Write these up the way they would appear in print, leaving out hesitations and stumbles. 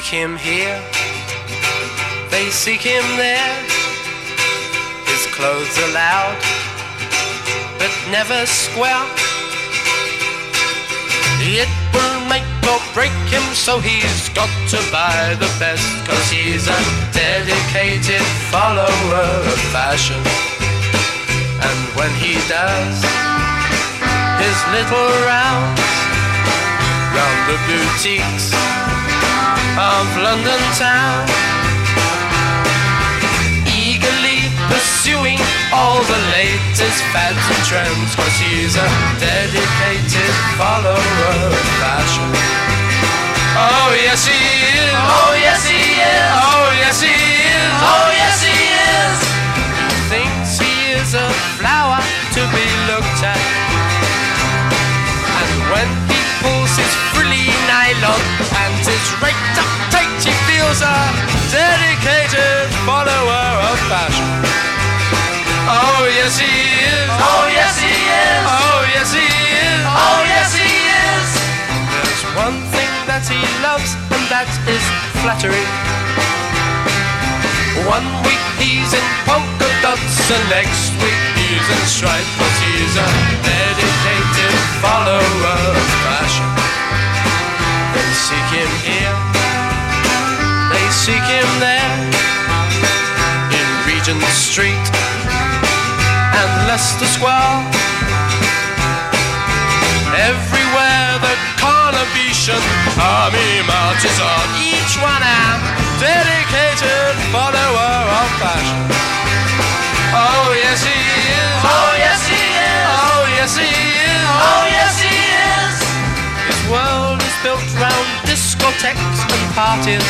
him here, they seek him there. His clothes are loud, but never square. It will make or break him, so he's got to buy the best, 'cause he's a dedicated follower of fashion. And when he does his little rounds round the boutiques of London town, eagerly pursuing all the latest fads and trends, 'cause he's a dedicated follower of fashion. Oh yes he is, oh yes he is, oh yes he is, oh yes he is. Thinks he is a flower to be looked at, and when he pulls his frilly nylon and his raked up tight, he feels a dedicated follower of fashion. Oh yes he is, oh yes he is, oh yes he is, oh yes he is. There's one thing that he loves, and that is flattery. One week he's in polka dots, and next week he's in stripes, but he's a dedicated follower of fashion. They seek him here, they seek him there, in Regent Street and Leicester Square. Everywhere the Carnation army marches on, each one a dedicated follower of fashion. Oh yes he is, oh yes he is, oh yes he is, oh yes he is. His world is built round discotheques and parties.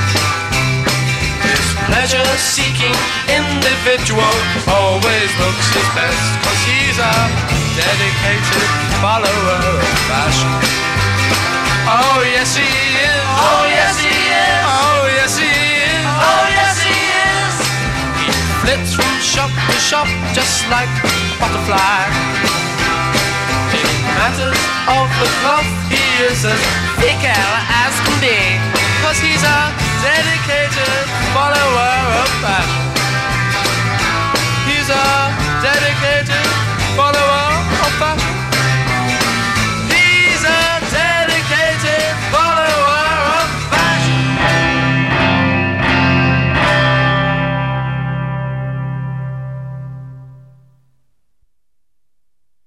His pleasure-seeking individual always looks his best, 'cause he's a dedicated follower of fashion. Oh yes he is, oh yes he is, oh yes he is, oh yes he is. He flits from shop to shop just like a butterfly. In matters of the cloth he is as fickle as can be, 'cause he's a dedicated follower of fashion. He's a dedicated follower of fashion.